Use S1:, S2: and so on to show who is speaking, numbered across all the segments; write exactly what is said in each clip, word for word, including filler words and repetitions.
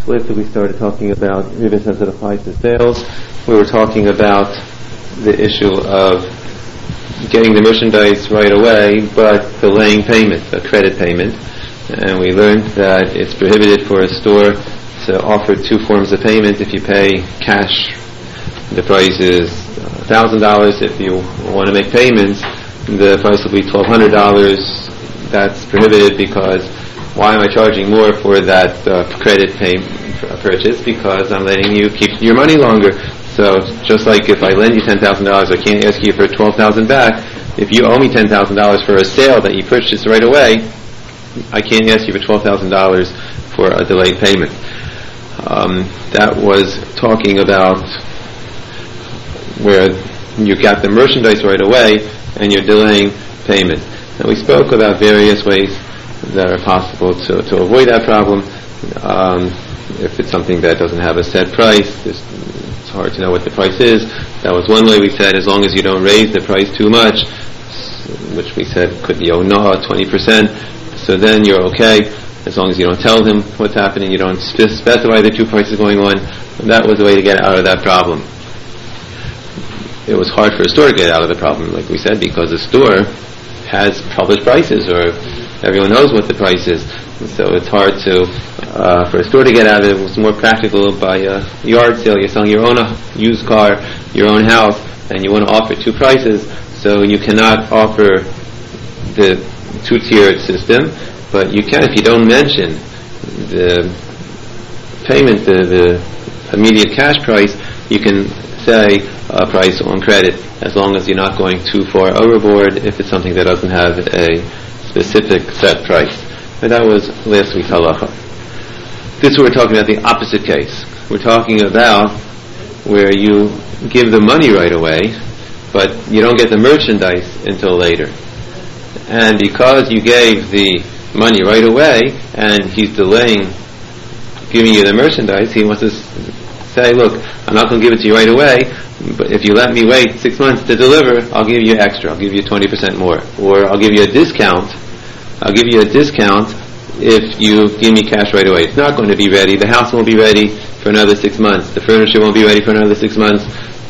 S1: Last week we started talking about ribis as it applies to sales. We were talking about the issue of getting the merchandise right away, but delaying payment, a credit payment. And we learned that it's prohibited for a store to offer two forms of payment. If you pay cash, the price is one thousand dollars. If you want to make payments, the price will be twelve hundred dollars. That's prohibited because why am I charging more for that uh, credit pay uh, purchase? Because I'm letting you keep your money longer. So just like if I lend you ten thousand dollars, I can't ask you for twelve thousand dollars back. If you owe me ten thousand dollars for a sale that you purchased right away, I can't ask you for twelve thousand dollars for a delayed payment. Um, that was talking about where you got the merchandise right away and you're delaying payment. And we spoke about various ways that are possible to, to avoid that problem. Um, if it's something that doesn't have a set price, it's hard to know what the price is. That was one way. We said as long as you don't raise the price too much, which we said could be onah, twenty percent, so then you're okay. As long as you don't tell him what's happening, you don't spe- specify the two prices going on. That was the way to get out of that problem. It was hard for a store to get out of the problem, like we said, because the store has published prices, or everyone knows what the price is. So it's hard to, uh, for a store to get out of it. It was more practical by a yard sale. You're selling your own used car, your own house, and you want to offer two prices, so you cannot offer the two-tiered system, but you can if you don't mention the payment, the, the immediate cash price, you can say a price on credit, as long as you're not going too far overboard if it's something that doesn't have a specific set price. And that was last week's halacha. This we're talking about the opposite case. We're talking about where you give the money right away, but you don't get the merchandise until later. And because you gave the money right away and he's delaying giving you the merchandise, he wants to say, look, I'm not going to give it to you right away, but if you let me wait six months to deliver, I'll give you extra. I'll give you twenty percent more. Or I'll give you a discount. I'll give you a discount if you give me cash right away. It's not going to be ready. The house won't be ready for another six months. The furniture won't be ready for another six months.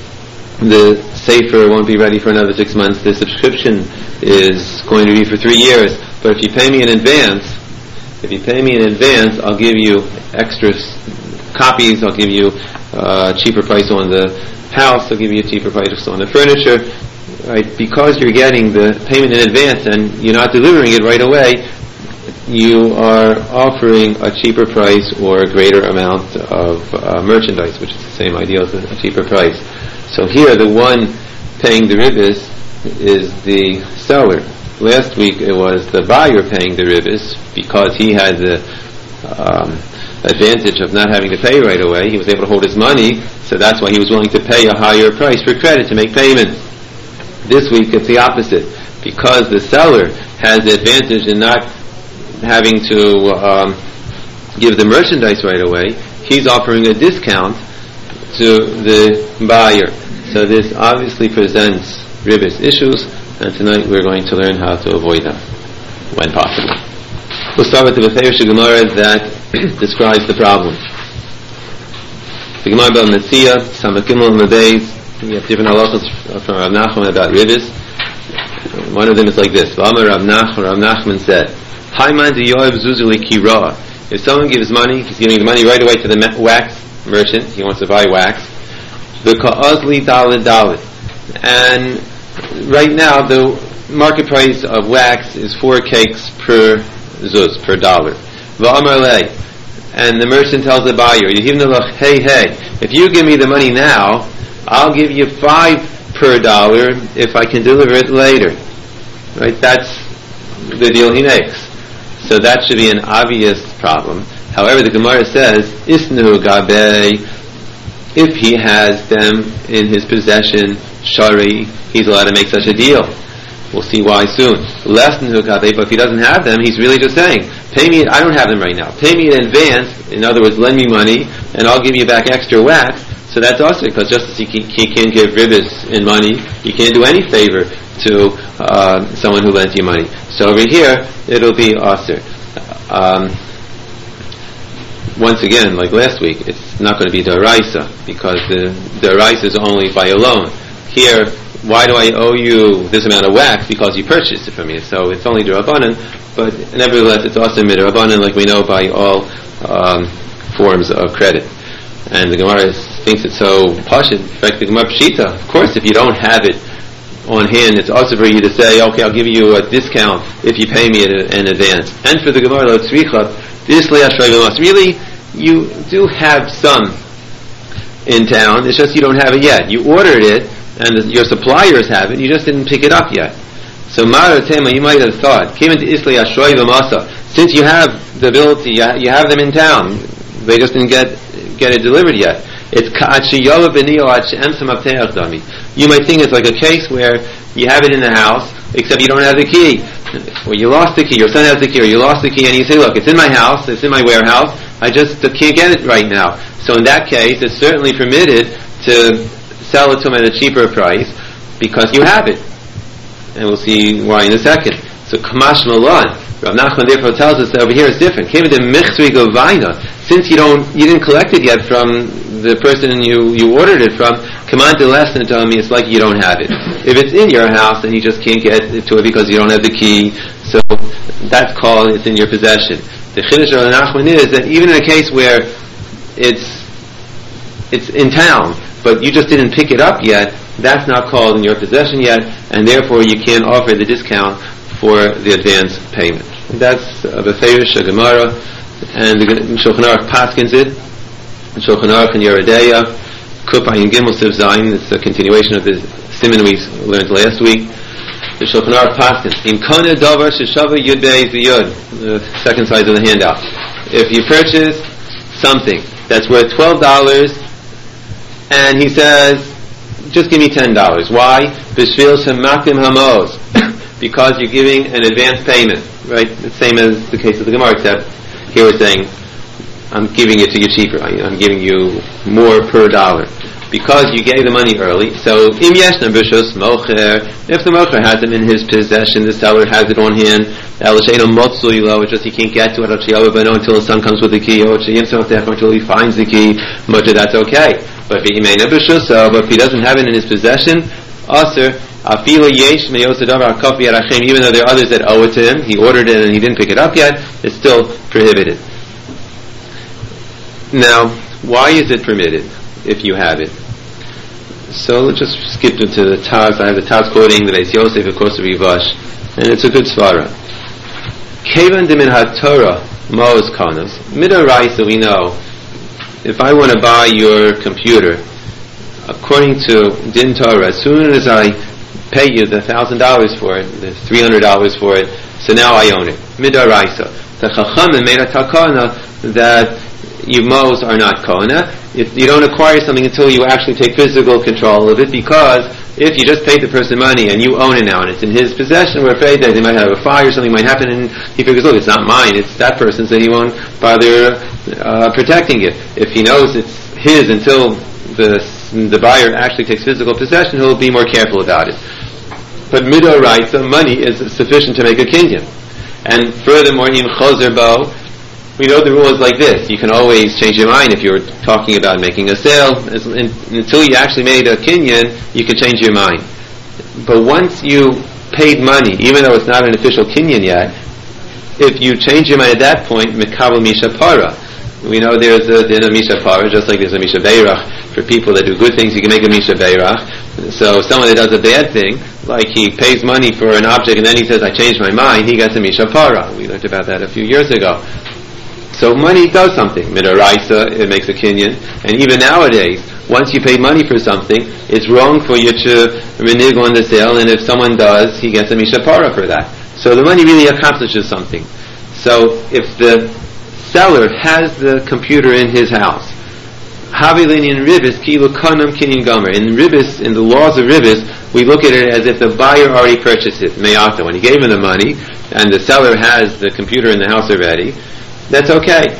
S1: The safer won't be ready for another six months. The subscription is going to be for three years. But if you pay me in advance, if you pay me in advance, I'll give you extra copies. I'll give you a cheaper price on the house. I'll give you a cheaper price on the furniture. Right? Because you're getting the payment in advance and you're not delivering it right away, you are offering a cheaper price or a greater amount of uh, merchandise, which is the same idea as a cheaper price. So here, the one paying the ribis is the seller. Last week it was the buyer paying the ribis because he had the um, advantage of not having to pay right away. He was able to hold his money, so that's why he was willing to pay a higher price for credit to make payment. This week it's the opposite. Because the seller has the advantage in not having to um, give the merchandise right away, he's offering a discount to the buyer. So this obviously presents ribis issues, and tonight we're going to learn how to avoid them, when possible. We'll start with the Beferish Gemara that describes the problem. The Gemara about Metzia, Samakimel and Mebeis, we have different halachas from Rav Nachman about ribis. One of them is like this. V'amar Rav Nachman, Rav Nachman said, Haiman de Yoav Zuzuli Kira. If someone gives money, he's giving the money right away to the wax merchant, he wants to buy wax. The Ka'azli Dalit Dalit. And right now the market price of wax is four cakes per zuz, per dollar. V'amar lei. And the merchant tells the buyer, hey, hey, if you give me the money now, I'll give you five per dollar if I can deliver it later. Right? That's the deal he makes. So that should be an obvious problem. However, the Gemara says, Isnu Gabe, if he has them in his possession, Shari, he's allowed to make such a deal. We'll see why soon. Less than Gabe, but if he doesn't have them, he's really just saying, pay me, I don't have them right now. Pay me in advance, in other words, lend me money, and I'll give you back extra wax. So that's also because just as he, can, he can't give ribis in money, he can't do any favor to uh, someone who lends you money. So over here, it'll be aser. Um, once again, like last week, it's not going to be deraisa, because the deraisa is only by a loan. Here, why do I owe you this amount of wax? Because you purchased it from me. So it's only derabanan, but nevertheless it's also midrabanan, like we know by all um, forms of credit. And the Gemara thinks it's so pashut. In fact, the Gemara pshita, of course, if you don't have it on hand, it's also for you to say, okay, I'll give you a discount if you pay me in advance. And for the Gemara, really, you do have some in town, it's just you don't have it yet. You ordered it, and the, your suppliers have it, you just didn't pick it up yet. So Maratema, you might have thought, came into Isli Ashroy V'masa, since you have the ability, you have them in town, they just didn't get get it delivered yet. It's you might think it's like a case where you have it in the house, except you don't have the key. Or you lost the key, your son has the key, or you lost the key, and you say, look, it's in my house, it's in my warehouse, I just can't get it right now. So in that case, it's certainly permitted to sell it to him at a cheaper price, because you have it. And we'll see why in a second. So Kamash Malan, Rav Nachman therefore tells us that over here it's different. Since you don't, you didn't collect it yet from the person you, you ordered it from, command the lesson to me, it's like you don't have it. If it's in your house, then you just can't get to it because you don't have the key. So that's called it's in your possession. The Chiddush of Rav Nachman is that even in a case where it's it's in town, but you just didn't pick it up yet, that's not called in your possession yet, and therefore you can't offer the discount for the advance payment. That's a Beferish, a Gemara, and the Shulchan Aruch paskins it. Shulchan Aruch and Yeredeya, Kupa and Gimel Siv Zayin. It's a continuation of the siman we learned last week. The Shulchan Aruch paskins Im Kona Davar Sheshava Yud Beis Yud, the second side of the handout. If you purchase something that's worth twelve dollars, and he says, just give me ten dollars. Why? B'shvil shemakim hamos. Because you're giving an advance payment, right? The same as the case of the Gemara, except here we're saying, I'm giving it to you cheaper. I'm giving you more per dollar. Because you gave the money early, so im yeshna b'shos mocher, if the mocher has it in his possession, the seller has it on hand, it's just he can't get to it until the son comes with the key, or until he finds the key, much of that's okay. But if he doesn't have it in his possession, aser, even though there are others that owe it to him, he ordered it and he didn't pick it up yet, it's still prohibited. Now, why is it permitted if you have it? So let's just skip into the Taz. I have the Taz quoting the Beis Yosef, of course, the Rivash, and it's a good svara. Kevan de min ha-Torah ma'os kanos. Midoraisa, we know, if I want to buy your computer, according to Din Torah, as soon as I pay you the thousand dollars for it, the three hundred dollars for it, so now I own it. Midaraisa. The Chachamim made a takana that you Mos are not kona. If you don't acquire something until you actually take physical control of it, because if you just paid the person money and you own it now and it's in his possession, we're afraid that they might have a fire, something might happen, and he figures, look, it's not mine, it's that person's, so he won't bother uh, protecting it. If he knows it's his until the the buyer actually takes physical possession, he'll be more careful about it. But midoraisa, money is sufficient to make a kinyan. And furthermore, in chozer bo, we know the rule is like this: you can always change your mind if you're talking about making a sale. As, in, until you actually made a kinyan, you can change your mind. But once you paid money, even though it's not an official kinyan yet, if you change your mind at that point, mikabel misha para. We know there's a din of misha para, just like there's a misha beirach. For people that do good things, you can make a misha beirach. So someone that does a bad thing, like he pays money for an object and then he says, I changed my mind, he gets a misha para. We learned about that a few years ago. So money does something. Midaraisa, it makes a kinyan. And even nowadays, once you pay money for something, it's wrong for you to renege on the sale, and if someone does, he gets a misha para for that. So the money really accomplishes something. So if the seller has the computer in his house, Havilin in Ribis, Kilu Kanam Kinyan Gomer. In Ribis, in the laws of Ribis, we look at it as if the buyer already purchased it, Me'ata. When he gave him the money, and the seller has the computer in the house already, that's okay.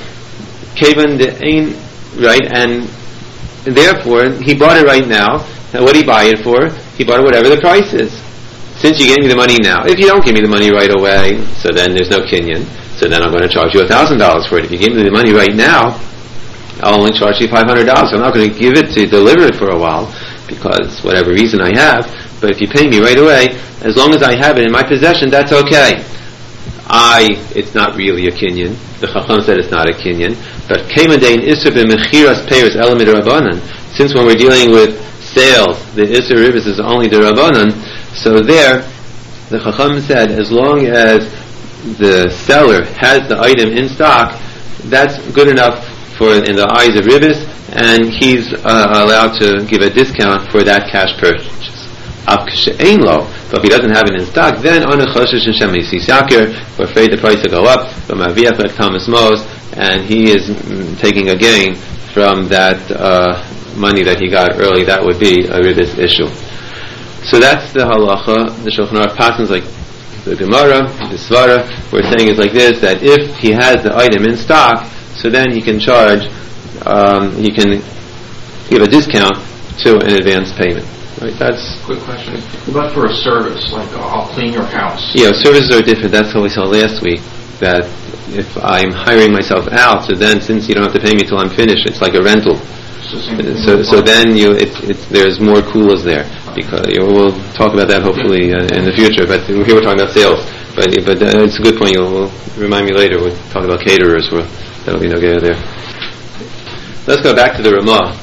S1: Kavan the Ain, right, and therefore, he bought it right now. And what did he buy it for? He bought it whatever the price is. Since you gave me the money now, if you don't give me the money right away, so then there's no kinyan. So so then I'm going to charge you one thousand dollars for it. If you give me the money right now, I'll only charge you five hundred dollars. I'm not going to give it to deliver it for a while, because whatever reason I have, but if you pay me right away, as long as I have it in my possession, that's okay. I, it's not really a kinyan. The Chacham said it's not a kinyan. But Keimadein Isser b'mechiras peiros elamid Rabbanan. Since when we're dealing with sales, the Isser Ribis is only the Rabbanan, so there, the Chacham said, as long as the seller has the item in stock, that's good enough for in the eyes of Ribis, and he's uh, allowed to give a discount for that cash purchase. But if he doesn't have it in stock, then on a choshesh and shemi sisakir, we're afraid the price will go up. But maviach like Thomas Mose, and he is mm, taking a gain from that uh, money that he got early. That would be a Ribis issue. So that's the halacha. The Shulchan Aruch passes like the Gemara, the Svara. We're saying is like this: that if he has the item in stock, so then he can charge, um, he can give a discount to an advance payment. Right? That's
S2: quick question. But for a service, like uh, I'll clean your house.
S1: Yeah, services are different. That's what we saw last week. That if I'm hiring myself out, so then since you don't have to pay me till I'm finished, it's like a rental. So, so, so then you, it's, it's, there's more kulas there, because you know, we'll talk about that hopefully uh, in the future. But here we're talking about sales. But but uh, it's a good point. You'll we'll remind me later. We'll talk about caterers. We'll, that'll be no good there. Let's go back to the Ramah.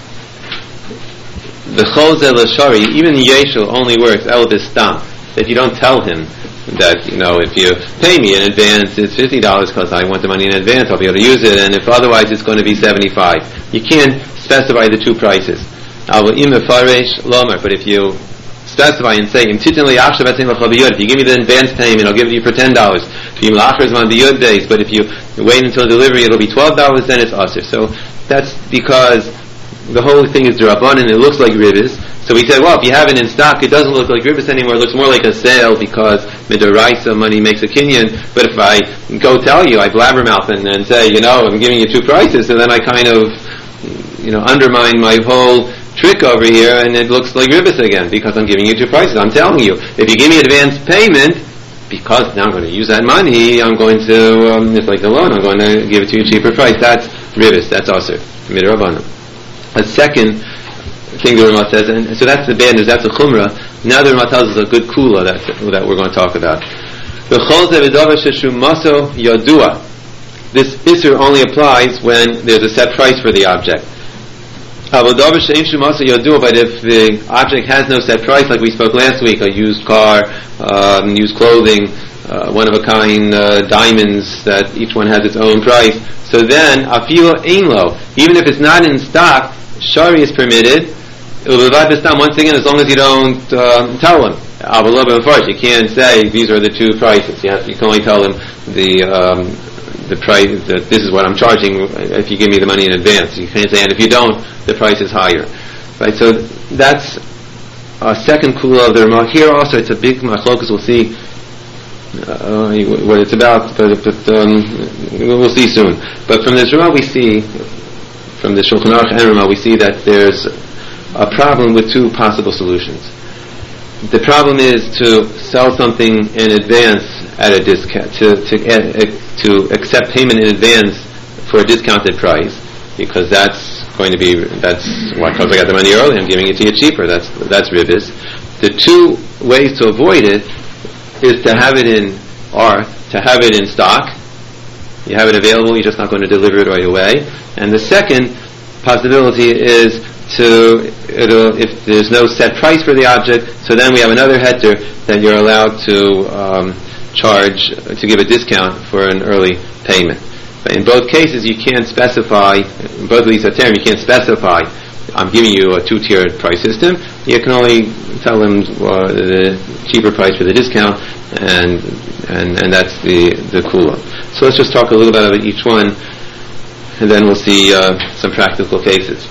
S1: The Chozel Shari, even Yeshua only works El Bistam. If you don't tell him that, you know, if you pay me in advance, it's fifty dollars because I want the money in advance, I'll be able to use it, and if otherwise it's going to be seventy-five. You can't specify the two prices. But if you specify and say, if you give me the advance payment, I'll give it to you for ten dollars. But if you wait until delivery, it'll be twelve dollars, then it's usher. So that's because the whole thing is D'Rabbanan, and it looks like Ribis. So we said, well, if you have it in stock, it doesn't look like Ribis anymore. It looks more like a sale, because Midaraisa money makes a kinyan. But if I go tell you, I blabbermouth and then say, you know, I'm giving you two prices, so then I kind of, you know, undermine my whole trick over here, and it looks like Ribis again, because I'm giving you two prices. I'm telling you, if you give me advance payment, because now I'm going to use that money, I'm going to, um, it's like a loan, I'm going to give it to you a cheaper price. That's Ribis, that's also Midarabanan. A second thing the Ramah says, and so that's the bad news, that's a chumrah. Now the Ramah tells us a good kula that, that we're going to talk about. This issur only applies when there's a set price for the object. But if the object has no set price, like we spoke last week, a used car, um, used clothing, uh, one of a kind uh, diamonds that each one has its own price, so then afilo einlo, even if it's not in stock, shari is permitted. Once again, as long as you don't um, tell them. You can't say these are the two prices. You, have, you can only tell them the um, the price. That this is what I'm charging if you give me the money in advance. You can't say, and if you don't, the price is higher. Right. So that's a second kula of the Ramah. Here also, it's a big machlokas. We'll see uh, what it's about, but, but um, we'll see soon. But from this Ramah, we see, from the Shulchan Aruch and Ramah, we see that there's a problem with two possible solutions. The problem is to sell something in advance at a discount, to to, uh, to accept payment in advance for a discounted price, because that's going to be, that's why, because I got the money early, I'm giving it to you cheaper. That's that's Ribis. The two ways to avoid it is to have it in, or to have it in stock. You have it available, you're just not going to deliver it right away. And the second possibility is to, it'll, if there's no set price for the object, so then we have another heter that you're allowed to um, charge, to give a discount for an early payment. But in both cases, you can't specify, in both of these terms, you can't specify, I'm giving you a two-tiered price system. You can only tell them uh, the cheaper price for the discount, and and, and that's the, the kula. So let's just talk a little bit about each one, and then we'll see uh, some practical cases.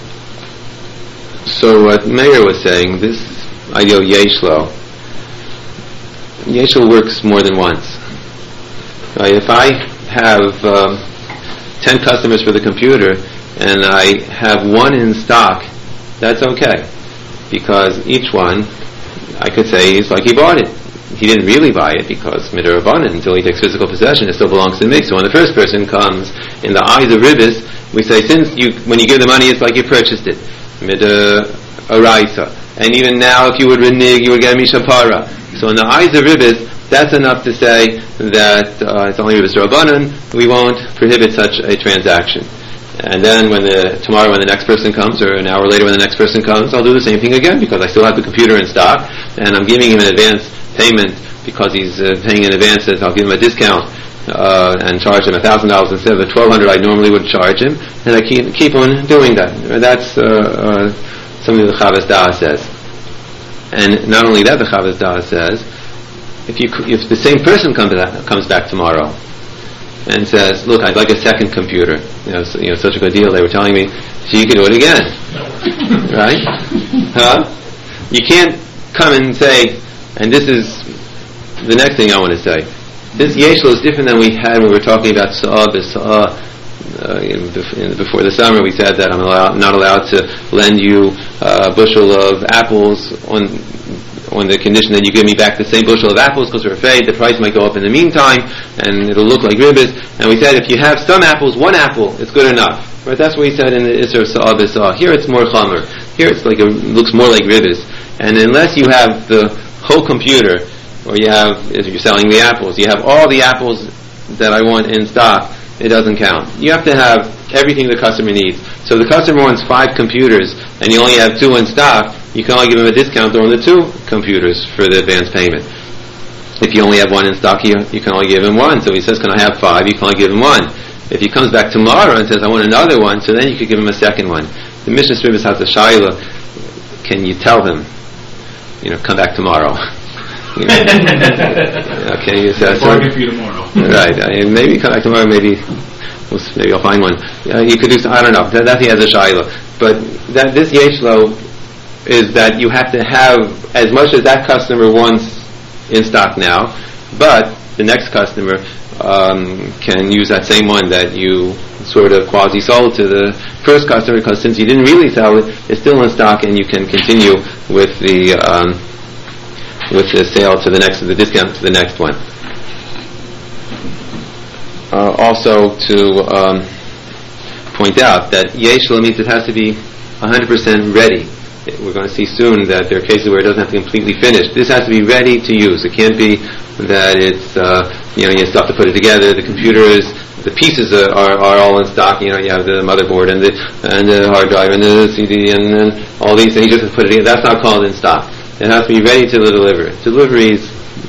S1: So what Meir was saying, this ideal Yeshlo, Yeshlo works more than once. Right? If I have um, ten customers for the computer and I have one in stock, that's okay, because each one, I could say, it's like he bought it. he didn't really buy it because midirabanan, until he takes physical possession, it still belongs to me. So when the first person comes, in the eyes of Ribis, we say, since you, when you give the money, it's like you purchased it. Midiraisa. And even now, if you would renege, you would get a mishapara. So in the eyes of Ribis, that's enough to say that uh, it's only Ribis Rabbanan. We won't prohibit such a transaction. And then when the tomorrow when the next person comes, or an hour later when the next person comes, I'll do the same thing again because I still have the computer in stock, and I'm giving him an advance payment because he's uh, paying in advances. I'll give him a discount uh, and charge him a thousand dollars instead of the twelve hundred I normally would charge him, and I keep keep on doing that. That's uh, uh, something the Chavas Da'ah says. And not only that, the Chavas Da'ah says, if you if the same person comes back, comes back tomorrow and says, look, I'd like a second computer. You know, so, you know, such a good deal. They were telling me, so you can do it again. Right? Huh? You can't come and say, and this is the next thing I want to say. This Yeshlo is different than we had when we were talking about Sa'ah, B'Sa'ah. Uh, in, in, before the summer we said that I'm allowed, not allowed to lend you a bushel of apples on on the condition that you give me back the same bushel of apples because we're afraid the price might go up in the meantime and it'll look like ribis. And we said if you have some apples, one apple, it's good enough. Right? That's what we said in the Isser Sa'ah B'Sa'ah. Here it's more chamer. Here it's like a, looks more like ribis. And unless you have the whole computer, or you have, if you're selling the apples, you have all the apples that I want in stock, it doesn't count. You have to have everything the customer needs. So if the customer wants five computers and you only have two in stock, you can only give him a discount on the two computers for the advance payment. If you only have one in stock, you, you can only give him one. So he says, can I have five? You can only give him one. If he comes back tomorrow and says, I want another one, so then you could give him a second one. The Mishnah Sribis has a shayla. Can you tell him, you know, come back tomorrow? You know, okay, you say,
S2: bargain for you tomorrow.
S1: Right. I mean, maybe come back tomorrow. Maybe, maybe I'll find one. Uh, you could do. Some, I don't know. That, that he has a shayla, but that this yeshlo is that you have to have as much as that customer wants in stock now, but the next customer um, can use that same one that you sort of quasi sold to the first customer, because since you didn't really sell it, it's still in stock, and you can continue with the. Um, with the sale to the next, the discount to the next one. Uh, also to um, point out that Yeshlo means it has to be one hundred percent ready. We're going to see soon that there are cases where it doesn't have to be completely finished. This has to be ready to use. It can't be that it's, uh, you know, you have stuff to put it together. The computers, the pieces are, are, are all in stock. You know, you have the motherboard and the and the hard drive and the C D and, and all these things. You just have to put it together. That's not called in stock. It has to be ready to deliver. Deliveries,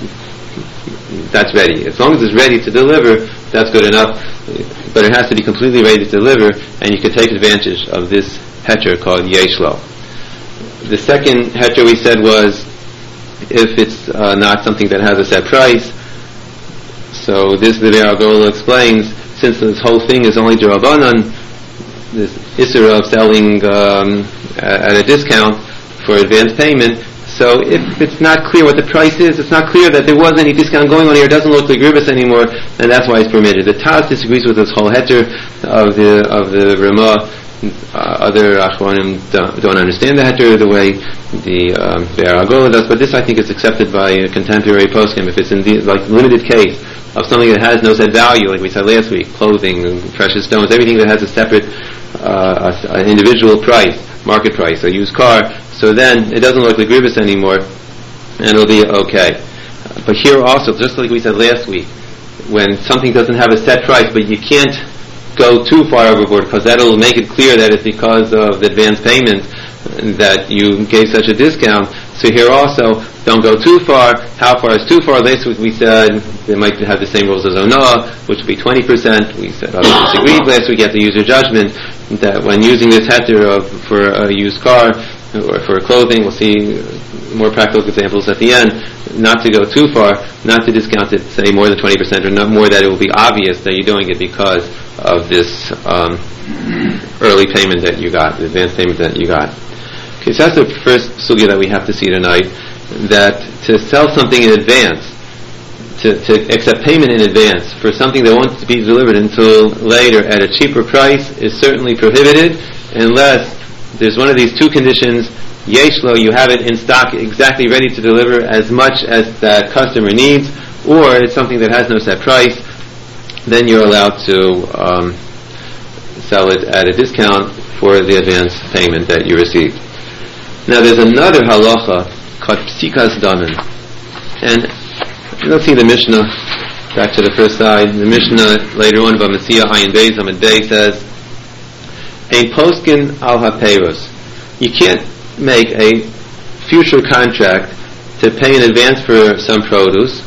S1: that's ready. As long as it's ready to deliver, that's good enough. But it has to be completely ready to deliver, and you can take advantage of this heter called Yeshlo. The second heter we said was if it's uh, not something that has a set price. So this the Be'er HaGola explains, since this whole thing is only D'Rabbanan, this Isser of selling um, at a discount for advance payment. So if it's not clear what the price is, it's not clear that there was any discount going on here, it doesn't look like ribis anymore, and that's why it's permitted. The Taz disagrees with this whole heter of the of the Ramah. Uh, other Achronim don't, don't understand the heter the way the um, Be'er HaGola does, but this I think is accepted by a contemporary poskim. If it's in the like limited case of something that has no set value, like we said last week, clothing, precious stones, everything that has a separate uh, a, an individual price, market price, a used car, so then it doesn't look like ribis anymore, and it'll be okay. But here also, just like we said last week, when something doesn't have a set price, but you can't go too far overboard, because that'll make it clear that it's because of the advance payment that you gave such a discount. So here also, don't go too far. How far is too far? Last week we said they might have the same rules as Onah, which would be twenty percent. We said others disagreed last week. You have to use your judgment that when using this heter of for a used car or for clothing, we'll see more practical examples at the end, not to go too far, not to discount it, say more than twenty percent, or not more that it will be obvious that you're doing it because of this um, early payment that you got, the advance payment that you got. Okay, so that's the first sugya that we have to see tonight, that to sell something in advance, to, to accept payment in advance for something that wants to be delivered until later at a cheaper price is certainly prohibited, unless there's one of these two conditions, yeshlo, you have it in stock exactly ready to deliver as much as that customer needs, or it's something that has no set price, then you're allowed to um, sell it at a discount for the advance payment that you received. Now there's another halacha called psikas damin, and let's see the Mishnah. Back to the first side, the Mishnah later on about Messiah Ayin Beis Amud Day says, "Ein poskin al hapeiros." You can't make a future contract to pay in advance for some produce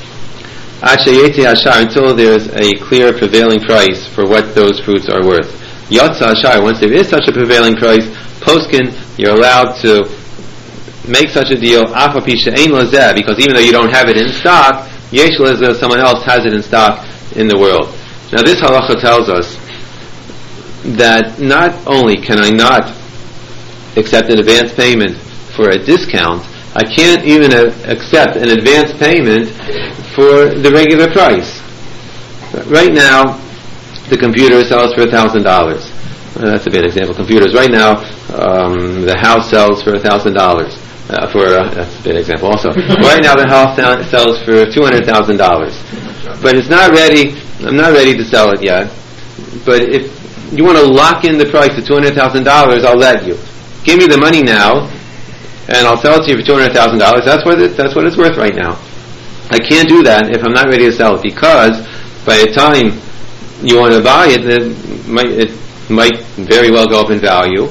S1: until there's a clear prevailing price for what those fruits are worth. Yotza Ashar, once there is such a prevailing price, poskin, you're allowed to make such a deal, because even though you don't have it in stock, yesh lezeh, someone else has it in stock in the world. Now this halacha tells us that not only can I not accept an advance payment for a discount, I can't even uh, accept an advance payment for the regular price. Right now, the computer sells for a thousand dollars. That's a bad example. Computers. Right now, um, the house sells for a thousand dollars. For uh, that's a bad example. Also, right now the house sells for two hundred thousand dollars. But it's not ready. I'm not ready to sell it yet. But if you want to lock in the price of two hundred thousand dollars, I'll let you. Give me the money now, and I'll sell it to you for two hundred thousand dollars. That's what it, that's what it's worth right now. I can't do that if I'm not ready to sell it, because by the time you want to buy it, it might, it might very well go up in value,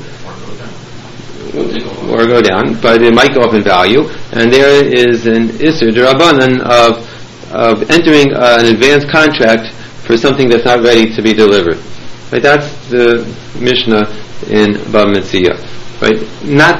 S1: or go down, but it might go up in value, and there is an Isser D'Rabbanan of of entering uh, an advance contract for something that's not ready to be delivered. Right? That's the Mishnah in Bava Metzia. Right? Not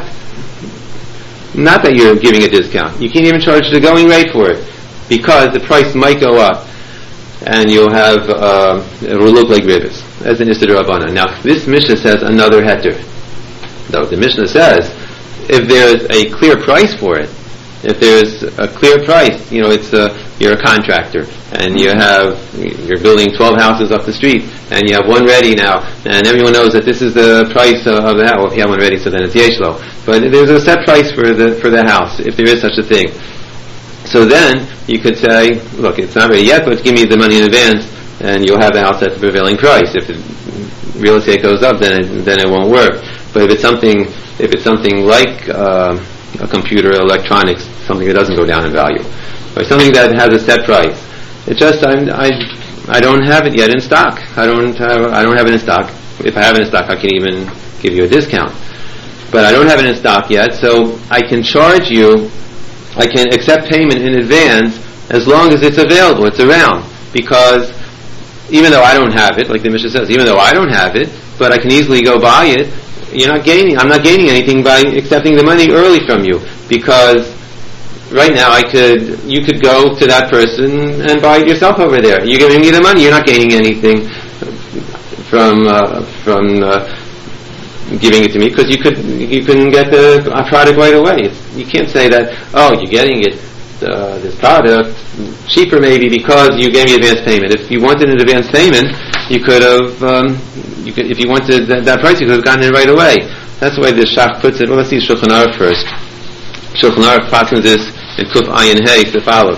S1: not that you're giving a discount. You can't even charge the going rate for it, because the price might go up, and you'll have uh, it will look like rivers as an Isser D'Rabbanan. Now, this Mishnah says another heter. Though the Mishnah says, if there's a clear price for it, if there's a clear price, you know, it's a, you're a contractor, and you have, you're building twelve houses up the street, and you have one ready now, and everyone knows that this is the price of, of the house. Well, if you have one ready, so then it's yeshlo. But there's a set price for the for the house, if there is such a thing. So then you could say, look, it's not ready yet, but give me the money in advance, and you'll have the house at the prevailing price. If the real estate goes up, then it, then it won't work. But if it's something, if it's something like uh, a computer, electronics, something that doesn't go down in value, or something that has a set price, it just I'm, I I don't have it yet in stock. I don't have I don't have it in stock. If I have it in stock, I can even give you a discount. But I don't have it in stock yet, so I can charge you. I can accept payment in advance as long as it's available. It's around, because even though I don't have it, like the Mishnah says, even though I don't have it, but I can easily go buy it. You're not gaining. I'm not gaining anything by accepting the money early from you, because right now I could, you could go to that person and buy it yourself over there. You're giving me the money. You're not gaining anything from uh, from uh, giving it to me, because you could you can get the product right away. It's, you can't say that, oh, you're getting it uh, this product cheaper maybe because you gave me advance payment. If you wanted an advance payment, you could have. Um, You could, if you wanted that, that price, you could have gotten it right away. That's the way the Shach puts it. Well, let's see Shulchan Aruch first. Shulchan Aruch passes this in Kuf Ayin Hey to follow.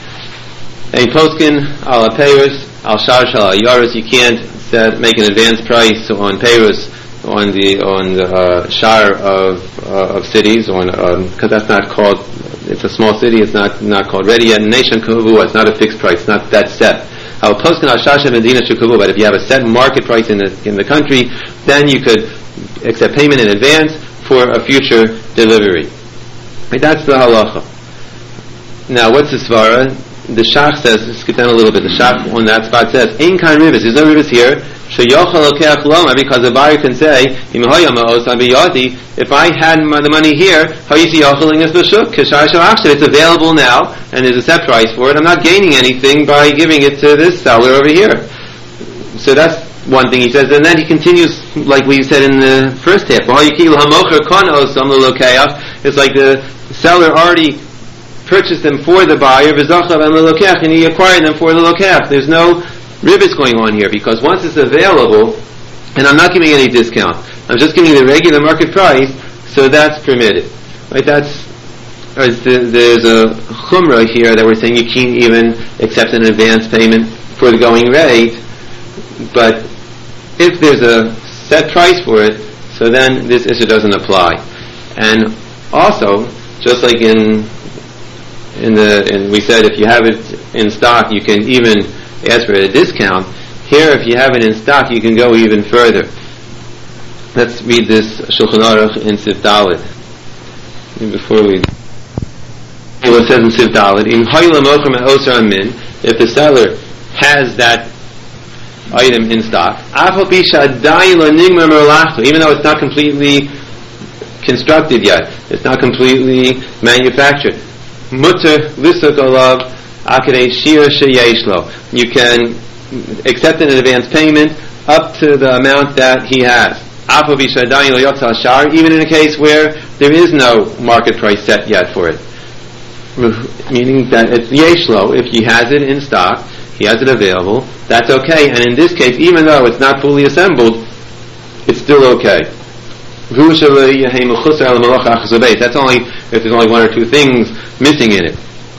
S1: Ein poskin al peiros al shar shal yaros. You can't set, make an advance price on peiros, on the on the uh, shar of uh, of cities, on because um, that's not called. It's a small city. It's not not called ready yet. Nation kavua. It's not a fixed price. It's not that set. But if you have a set market price in the in the country, then you could accept payment in advance for a future delivery. Right, that's the halacha. Now, what's the svara? The Shach says, let's skip down a little bit. The Shach on that spot says, "Ein kan rivas." There's no rivas here. Because the buyer can say, if I had the money here, it's available now, and there's a set price for it. I'm not gaining anything by giving it to this seller over here. So that's one thing he says, and then he continues, like we said in the first half. It's like the seller already purchased them for the buyer, and he acquired them for the lokech. There's no rivets going on here, because once it's available, and I'm not giving any discount. I'm just giving the regular market price, so that's permitted. Right? That's there's a chumrah here that we're saying you can't even accept an advance payment for the going rate, but if there's a set price for it, so then this issue doesn't apply. And also, just like in in the and we said if you have it in stock, you can even ask for a discount. Here, if you have it in stock, you can go even further. Let's read this Shulchan Aruch in Sif Dalet. Before we, it says in Sif Dalet, "In hayla mocher me'oser amin," if the seller has that item in stock, even though it's not completely constructed yet, it's not completely manufactured. Mutter lisuk olav akadei shir sheyeshlo. You can accept an advance payment up to the amount that he has. Even in a case where there is no market price set yet for it. Meaning that it's yeshlo, if he has it in stock, he has it available, that's okay. And in this case, even though it's not fully assembled, it's still okay. That's only if there's only one or two things missing in it.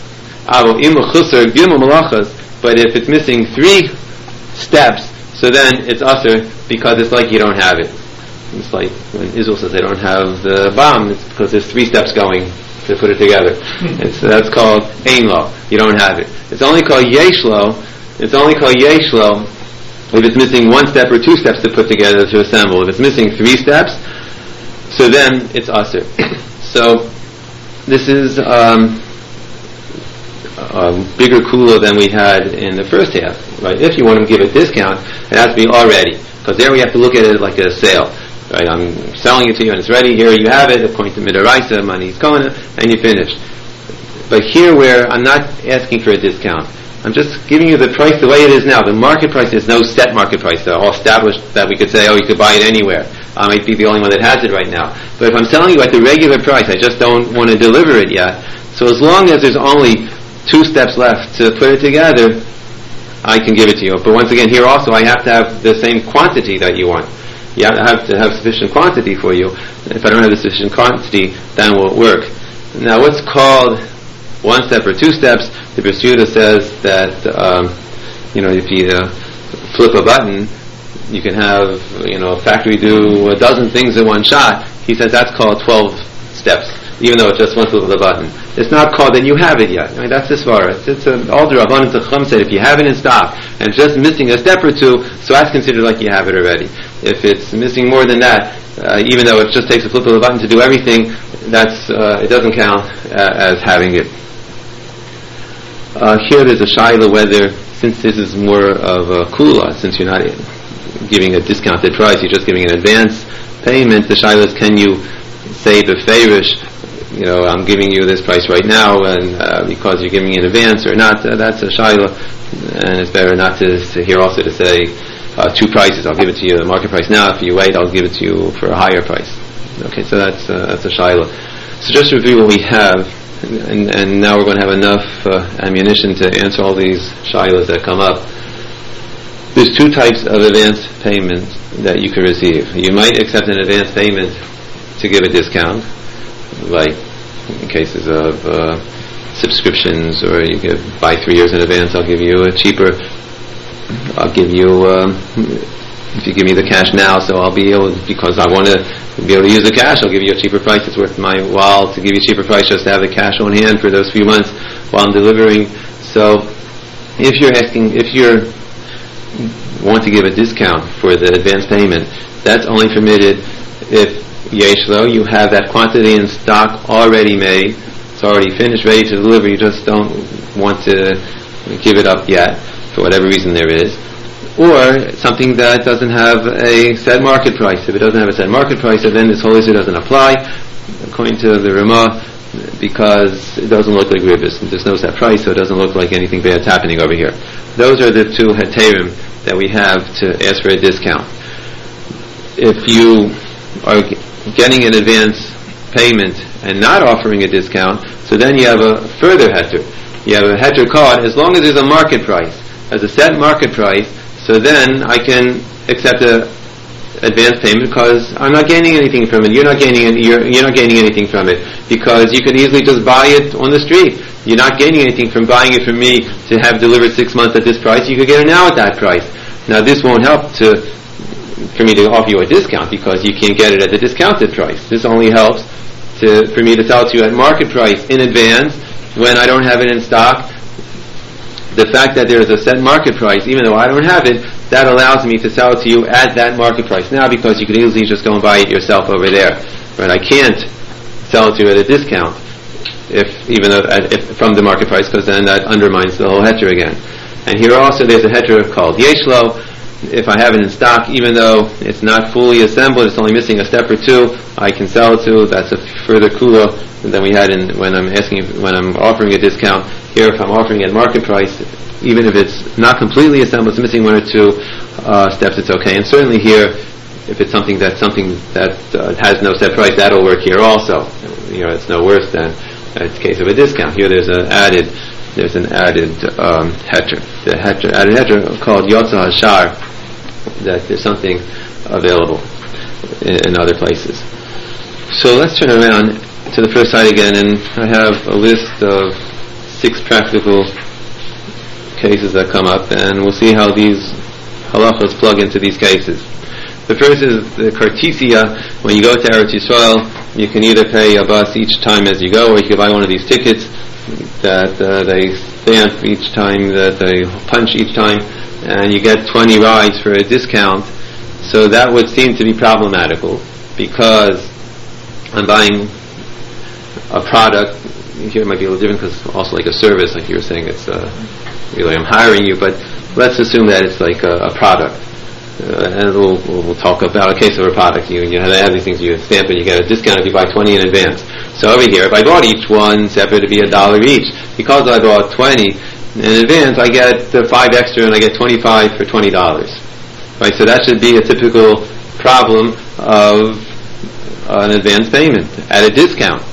S1: But if it's missing three steps, so then it's usher because it's like you don't have it. It's like when Israel says they don't have the bomb, it's because there's three steps going to put it together. It's, that's called ein lo. You don't have it. It's only called yesh lo. It's only called yesh lo if it's missing one step or two steps to put together to assemble. If it's missing three steps, so then it's usher. So this is um, a bigger kula than we had in the first half. Right? If you want to give a discount, it has to be already, because there we have to look at it like a sale. Right? I'm selling it to you and it's ready. Here you have it. According to Midaraisa, money's going, and you finish. But here, where I'm not asking for a discount, I'm just giving you the price the way it is now. The market price is no set market price. They're all established that we could say, oh, you could buy it anywhere. I might be the only one that has it right now. But if I'm selling you at the regular price, I just don't want to deliver it yet. So as long as there's only two steps left to put it together, I can give it to you. But once again, here also I have to have the same quantity that you want. You have to have, to have sufficient quantity for you. If I don't have the sufficient quantity, then it won't work. Now, what's called one step or two steps, the Bersuda says that, um, you know, if you uh, flip a button, you can have, you know, a factory do a dozen things in one shot. He says that's called twelve steps, even though it's just one flip of the button. It's not called that you have it yet. I mean, that's as far as it's an older Rabbanan Tzacham said, if you have it in stock and it's just missing a step or two, so that's considered like you have it already. If it's missing more than that, uh, even though it just takes a flip of the button to do everything, that's uh, it doesn't count uh, as having it. Uh, here there's a shaila whether, since this is more of a kula, since you're not giving a discounted price, you're just giving an advance payment, the shaila is, can you say beferish, you know, I'm giving you this price right now, and uh, because you're giving me in advance or not, uh, that's a shaila, and it's better not to, to hear also to say uh, two prices. I'll give it to you the market price now. If you wait, I'll give it to you for a higher price. Okay, so that's uh, that's a shaila. So just to review what we have, and, and now we're going to have enough uh, ammunition to answer all these shailas that come up. There's two types of advance payment that you can receive. You might accept an advance payment to give a discount, like in cases of uh, subscriptions, or you could buy three years in advance. I'll give you a cheaper. I'll give you um, if you give me the cash now, so I'll be able, because I want to be able to use the cash. I'll give you a cheaper price. It's worth my while to give you a cheaper price just to have the cash on hand for those few months while I'm delivering. So, if you're asking, if you want to give a discount for the advance payment, that's only permitted if Yeshlo, you have that quantity in stock already made, it's already finished, ready to deliver, you just don't want to give it up yet, for whatever reason there is, or something that doesn't have a set market price. If it doesn't have a set market price, then this whole issue doesn't apply, according to the Ramah, because it doesn't look like ribbis. There's no set price, so it doesn't look like anything bad's happening over here. Those are the two heterim that we have to ask for a discount. If you are getting an advance payment and not offering a discount, so then you have a further heter. You have a heter card, as long as there's a market price, as a set market price, so then I can accept a advance payment because I'm not gaining anything from it. You're not gaining any, you're, you're not gaining anything from it because you can easily just buy it on the street. You're not gaining anything from buying it from me to have delivered six months at this price. You could get it now at that price. Now this won't help to for me to offer you a discount because you can't get it at the discounted price. This only helps to for me to sell it to you at market price in advance when I don't have it in stock. The fact that there is a set market price, even though I don't have it, that allows me to sell it to you at that market price now because you can easily just go and buy it yourself over there. But I can't sell it to you at a discount if even though if, from the market price because then that undermines the whole heter again. And here also there's a heter called yeshlo. If I have it in stock, even though it's not fully assembled, it's only missing a step or two, I can sell it to. That's a further kula than we had in when I'm asking when I'm offering a discount. Here, if I'm offering at market price, even if it's not completely assembled, it's missing one or two uh, steps, it's okay. And certainly here, if it's something that's something that uh, has no set price, that'll work here also. You know, it's no worse than it's a case of a discount. Here, there's an added there's an added um, heter. The heter, added heter called yotza hashar. That there's something available in, in other places. So let's turn around to the first side again, and I have a list of six practical cases that come up, and we'll see how these halachos plug into these cases. The first is the kartisia. When you go to Eretz Yisrael, you can either pay a bus each time as you go, or you can buy one of these tickets that uh, they stamp each time, that they punch each time, and you get twenty rides for a discount. So that would seem to be problematical because I'm buying a product. Here it might be a little different because it's also like a service, like you were saying. It's uh, really I'm hiring you, but let's assume that it's like a, a product. Uh, and we'll, we'll, we'll talk about a case of a product. You, you have, have these things, you stamp it, you get a discount if you buy twenty in advance. So over here, if I bought each one separate, it'd be a dollar each. Because I bought twenty in advance, I get the five extra and I get twenty-five for twenty dollars. Right, so that should be a typical problem of uh, an advance payment at a discount.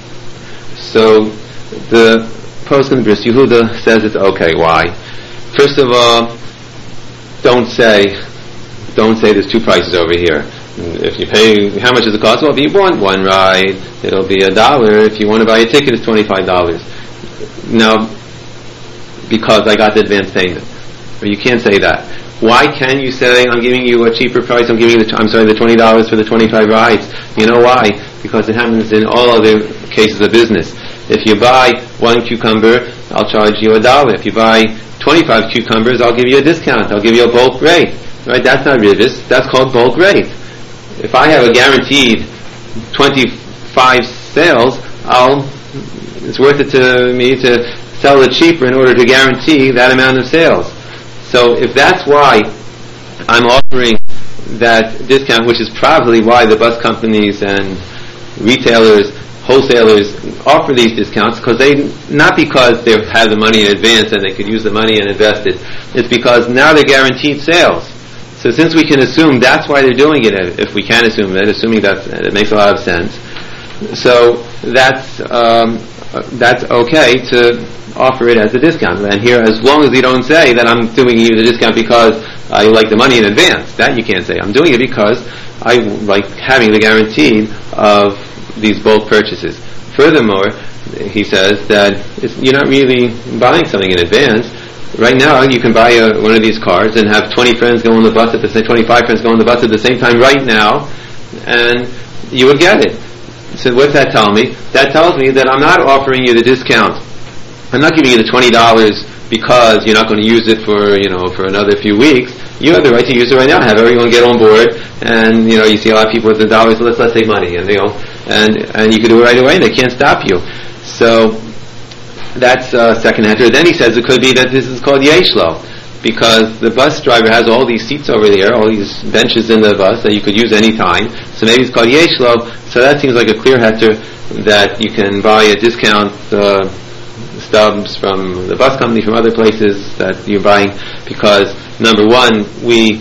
S1: So the Poskim Bris Yehuda says it's okay. Why? First of all, don't say don't say there's two prices over here. If you pay, how much does it cost? Well, if you want one ride, it'll be a dollar. If you want to buy a ticket, it's twenty-five dollars. Now, because I got the advance payment. But you can't say that. Why can you say, I'm giving you a cheaper price, I'm giving you the, I'm sorry, the twenty dollars for the twenty-five rides? You know why? Because it happens in all other cases of business. If you buy one cucumber, I'll charge you a dollar. If you buy twenty-five cucumbers, I'll give you a discount. I'll give you a bulk rate. Right? That's not ribbis. That's called bulk rate. If I have a guaranteed twenty-five sales, I'll, it's worth it to me to sell it cheaper in order to guarantee that amount of sales. So if that's why I'm offering that discount, which is probably why the bus companies and retailers, wholesalers offer these discounts, because they, not because they have the money in advance and they could use the money and invest it, it's because now they're guaranteed sales. So since we can assume that's why they're doing it, if we can assume that, assuming that it makes a lot of sense, so that's um, that's okay to offer it as a discount. And here, as long as you don't say that I'm doing you the discount because I like the money in advance, that you can't say. I'm doing it because I like having the guarantee of these bulk purchases. Furthermore, he says that it's, you're not really buying something in advance. Right now, you can buy a, one of these cards and have twenty friends go on the bus at the same, twenty-five friends go on the bus at the same time right now, and you would get it. So what's that tell me? That tells me that I'm not offering you the discount. I'm not giving you the twenty dollars because you're not going to use it for, you know, for another few weeks. You have the right to use it right now. Have everyone get on board, and you know, you see a lot of people with the dollars. Let's let's save money, and you know, and and you can do it right away, and they can't stop you. So that's uh, second heter. Then he says it could be that this is called yeshlo, because the bus driver has all these seats over there, all these benches in the bus that you could use any time. So maybe it's called yeshlo. So that seems like a clear heter that you can buy a discount uh, stubs from the bus company, from other places that you're buying, because number one, we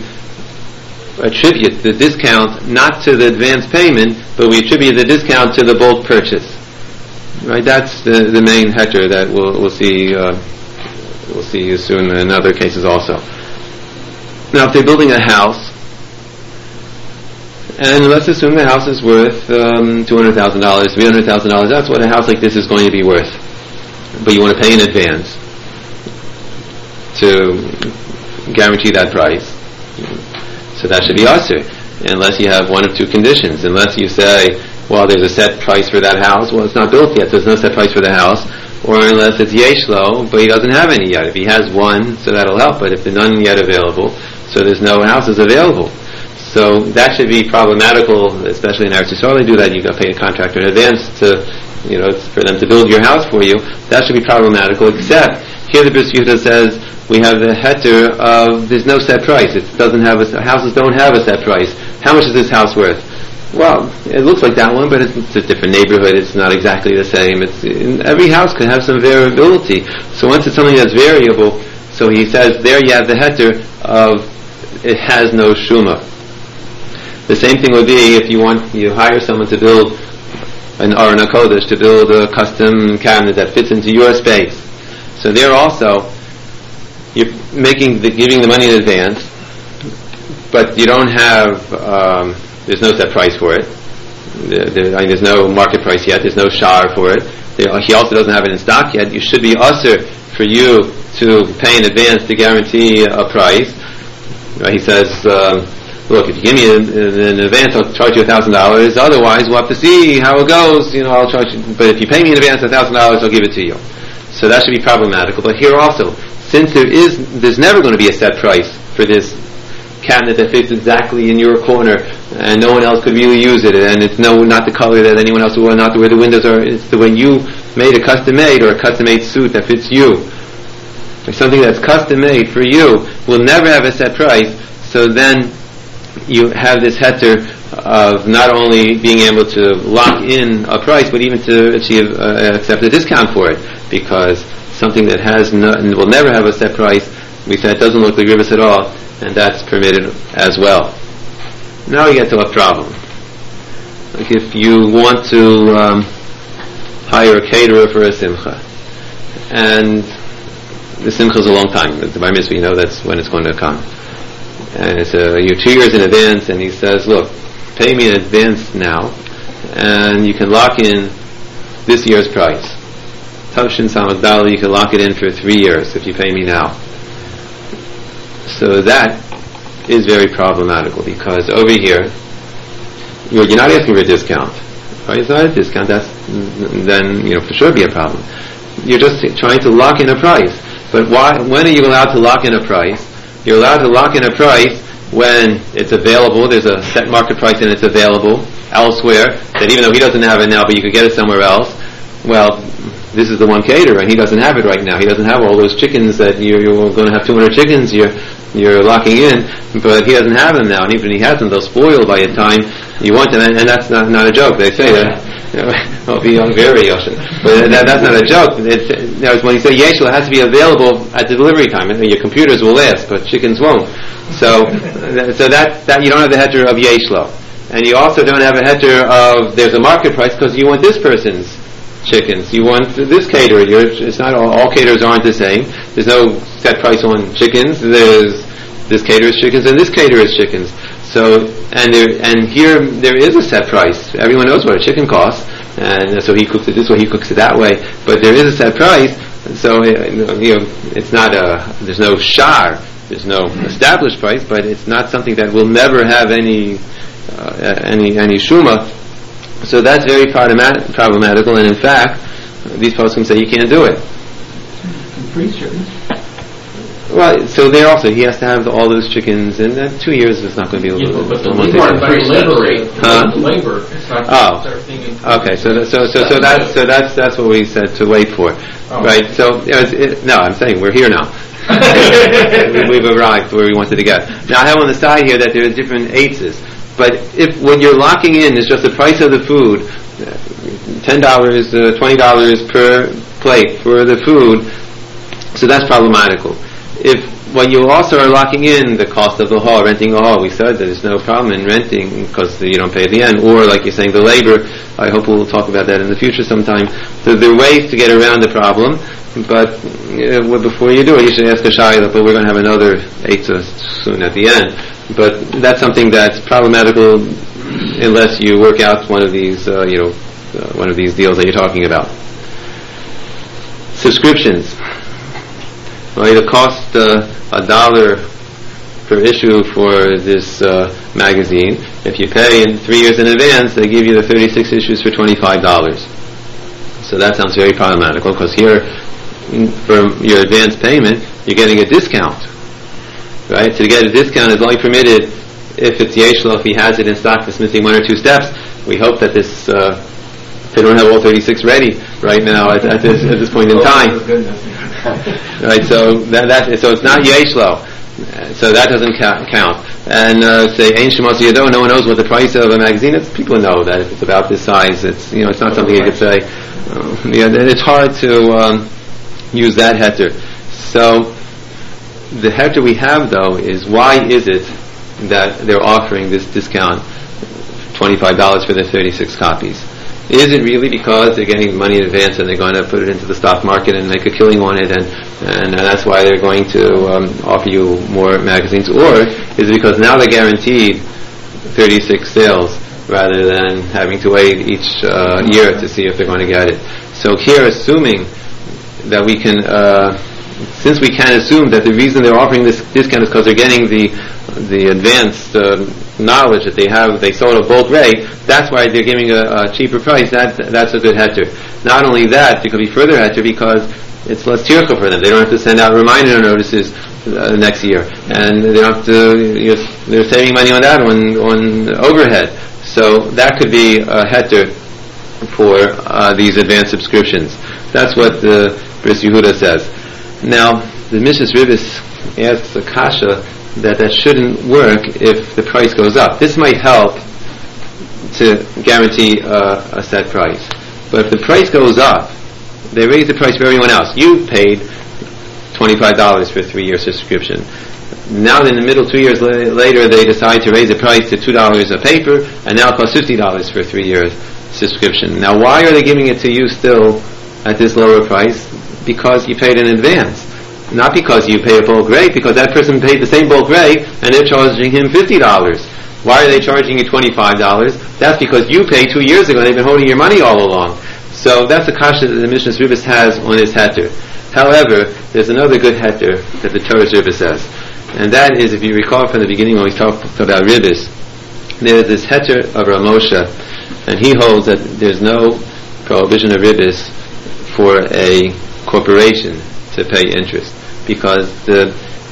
S1: attribute the discount not to the advance payment, but we attribute the discount to the bulk purchase. Right? That's the, the main heter that we'll, we'll see. Uh, we'll see soon in other cases also. Now, if they're building a house, And let's assume the house is worth um, two hundred thousand dollars, three hundred thousand dollars. That's what a house like this is going to be worth. But you want to pay in advance to guarantee that price. So that should be usher, unless you have one of two conditions. Unless you say, well, there's a set price for that house. Well, it's not built yet, so there's no set price for the house. Or unless it's yeshlo, but he doesn't have any yet. If he has one, so that'll help. But if there's none yet available, so there's no houses available. So that should be problematical, especially in Eretz Yisrael. They do that. You got to pay a contractor in advance to, you know, for them to build your house for you. That should be problematical. Except here, the Bris Yehuda says we have the heter of there's no set price. It doesn't have a, houses don't have a set price. How much is this house worth? Well, it looks like that one, but it's, it's a different neighborhood. It's not exactly the same. It's every house can have some variability. So once it's something that's variable, so he says there you have the heter of it has no shuma. The same thing would be if you want you hire someone to build an Aron HaKodesh, to build a custom cabinet that fits into your space. So there also you're making the, giving the money in advance, but you don't have um, there's no set price for it. There, there, I mean, there's no market price yet. There's no shar for it. There, he also doesn't have it in stock yet. You should be usher for you to pay in advance to guarantee a price. Uh, he says, um, look, if you give me in, in advance, I'll charge you a thousand dollars. Otherwise, we'll have to see how it goes. You know, I'll charge you. But if you pay me in advance a thousand dollars, I'll give it to you. So that should be problematical. But here also, since there is, there's never going to be a set price for this cabinet that fits exactly in your corner, and no one else could really use it, and it's no not the color that anyone else will, not the way the windows are. It's the way you made a custom made or a custom made suit that fits you. Or something that's custom made for you will never have a set price. So then you have this heter of not only being able to lock in a price, but even to achieve uh, accept a discount for it, because something that has no, will never have a set price, we said it doesn't look like rivers at all, and that's permitted as well. Now we get to a problem. Like if you want to um, hire a caterer for a simcha, and the simcha is a long time. The bar mitzvah, you know, that's when it's going to come. And it's uh, you're two years in advance, and he says, look, pay me in advance now, and you can lock in this year's price. Tavshin Samach Daled, you can lock it in for three years if you pay me now. So that is very problematical, because over here, you're, you're not asking for a discount. Right? It's not a discount. That's then, you know, for sure be a problem. You're just trying to lock in a price. But why? When are you allowed to lock in a price? You're allowed to lock in a price when it's available. There's a set market price and it's available elsewhere. That even though he doesn't have it now, but you could get it somewhere else. Well, this is the one caterer, and he doesn't have it right now. He doesn't have all those chickens that you're, you're going to have two hundred chickens. You're you're locking in, but he doesn't have them now. And even if he has them, they'll spoil by the time you want them. And, and that's not not a joke. They say that. You know, I'll be young, very young. But that, that's not a joke. It's, you know, when you say yeshua, it has to be available at the delivery time. Your computers will last, but chickens won't. So, so that that you don't have the heter of yeshlo, and you also don't have a heter of there's a market price because you want this person's chickens. You want this caterer. You're, it's not all, all caterers aren't the same. There's no set price on chickens. There's this caterer's chickens and this caterer's chickens. So and there and here there is a set price. Everyone knows what a chicken costs, and so he cooks it this way, he cooks it that way. But there is a set price. So you know it's not a there's no shar. There's no established price, but it's not something that will never have any uh, any any shuma. So that's very problemat- problematical, and in fact, these poskim say you can't do it.
S2: Free chickens.
S1: Well, so there also he has to have all those chickens, and uh, two years is not going to be a little.
S2: Yeah, but the
S1: one
S2: labor, but labor rate,
S1: huh?
S2: the labor. It's not
S1: oh,
S2: everything.
S1: Okay. So that, so so so that's so that's that's what we said to wait for, oh. Right? So you know, it's, it, no, I'm saying we're here now. we, we've arrived where we wanted to get. Now I have on the side here that there are different eights. But if when you're locking in, it's just the price of the food, ten dollars, uh, twenty dollars per plate for the food, so that's problematical. If when you also are locking in the cost of the hall, renting a hall, we said that there's no problem in renting because you don't pay at the end, or like you're saying, the labor. I hope we'll talk about that in the future sometime. So there are ways to get around the problem, but uh, before you do it, you should ask a shayla. But we're going to have another eitzah soon at the end. But that's something that's problematical unless you work out one of these, uh, you know, uh, one of these deals that you're talking about. Subscriptions. Well, it'll cost uh, a dollar per issue for this uh, magazine. If you pay in three years in advance, they give you the thirty-six issues for twenty-five dollars. So that sounds very problematical, because here, for your advance payment, you're getting a discount, right? To get a discount is only permitted if it's Yeshlo, if he has it in stock that's missing one or two steps. We hope that this, uh, they don't have all thirty-six ready right now at, at this at this point in time. Right, so that, that so it's not Yeshlo, so that doesn't ca- count. And uh, say Ein Shemos Yado, no one knows what the price of a magazine is. People know that if it's about this size, it's you know it's not something you could say. Uh, yeah, it's hard to um, use that heter. So the heter we have though is, why is it that they're offering this discount, twenty-five dollars for their thirty-six copies? Is it really because they're getting money in advance and they're going to put it into the stock market and make a killing on it, and and, and that's why they're going to um, offer you more magazines? Or is it because now they're guaranteed thirty-six sales rather than having to wait each uh, year to see if they're going to get it? So here, assuming that we can, uh, since we can assume that the reason they're offering this discount is because they're getting the the advanced uh, knowledge that they have, they sold a bulk rate, that's why they're giving a, a cheaper price. That, that's a good heter. Not only that, it could be further heter because it's less tirka for them. They don't have to send out reminder notices uh, next year, and they don't have to, you know, they're saving money on that, on, on overhead. So that could be a heter for uh, these advanced subscriptions. That's what the Bris Yehuda says. Now, the Mishas Ribis asks a kasha that that shouldn't work if the price goes up. This might help to guarantee uh, a set price. But if the price goes up, they raise the price for everyone else. You paid twenty-five dollars for a three-year subscription. Now in the middle, two years la- later, they decide to raise the price to two dollars a paper, and now it costs fifty dollars for a three-year subscription. Now why are they giving it to you still at this lower price? Because you paid in advance. Not because you pay a bulk rate, because that person paid the same bulk rate and they're charging him fifty dollars. Why are they charging you twenty-five dollars? That's because you paid two years ago and they've been holding your money all along. So that's a kasha that the Mishnas Ribis has on his heter. However, there's another good heter that the Torah Ribis says. And that is, if you recall from the beginning when we talked about Ribis, there's this heter of Rav Moshe, and he holds that there's no prohibition of Ribis for a corporation to pay interest, because the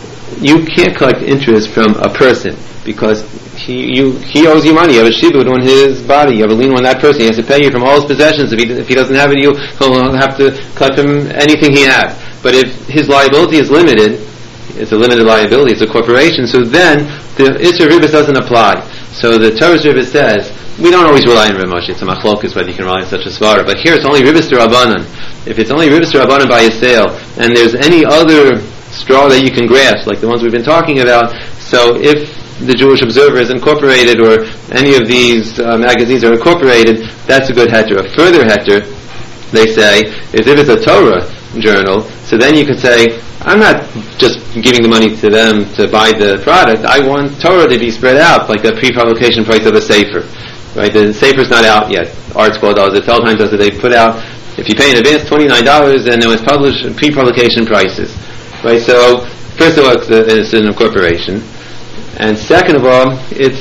S1: you can't collect interest from a person, because he you he owes you money. You have a shibud on his body. You have a lien on that person. He has to pay you from all his possessions. If he if he doesn't have it, you he'll have to collect from anything he has. But if his liability is limited, it's a limited liability. It's a corporation. So then the Isser Ribis doesn't apply. So the Torah Ribis says, we don't always rely on Rav Moshe. It's a machlokus whether you can rely on such a svara. But here it's only Ribis D'Rabbanan. If it's only Ribis D'Rabbanan by a sale, and there's any other straw that you can grasp, like the ones we've been talking about, so if the Jewish Observer is incorporated, or any of these uh, magazines are incorporated, that's a good heter. A further heter, they say, is if it's a Torah journal, so then you could say, I'm not just giving the money to them to buy the product, I want Torah to be spread out, like the pre-publication price of a Sefer. Right, the Sefer's not out yet. Art School does it, Feldheim does it, they put out, if you pay in advance twenty-nine dollars, and it was published pre-publication prices. Right, so first of all, it's, a, it's an incorporation, and second of all, it's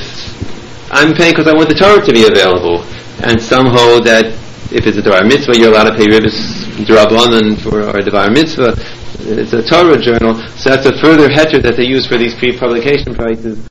S1: I'm paying because I want the Torah to be available. And some hold that if it's a Devar Mitzvah, you're allowed to pay Ribis D'Rabbanan for or a Devar Mitzvah. It's a Torah journal, so that's a further heter that they use for these pre-publication prices.